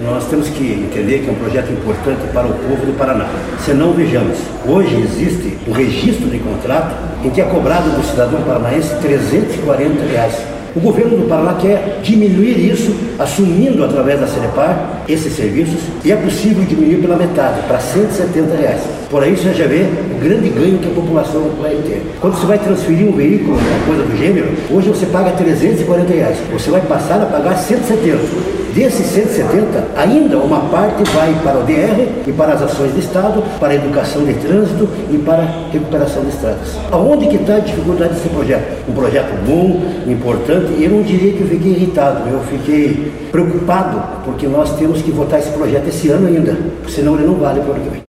nós temos que entender que é um projeto importante para o povo do Paraná. Senão, vejamos, hoje existe um registro de contrato em que é cobrado do cidadão paranaense R$340. O governo do Paraná quer diminuir isso, assumindo através da Sanepar esses serviços, e é possível diminuir pela metade, para R$170. Por aí você já vê o grande ganho que a população vai ter. Quando você vai transferir um veículo, uma coisa do gênero, hoje você paga R$340, você vai passar a pagar R$170. Desses 170, ainda uma parte vai para o DR e para as ações do Estado, para a educação de trânsito e para a recuperação de estradas. Aonde que está a dificuldade desse projeto? Um projeto bom, importante, e eu não diria que eu fiquei irritado, eu fiquei preocupado, porque nós temos que votar esse projeto esse ano ainda, senão ele não vale para o ano que vem.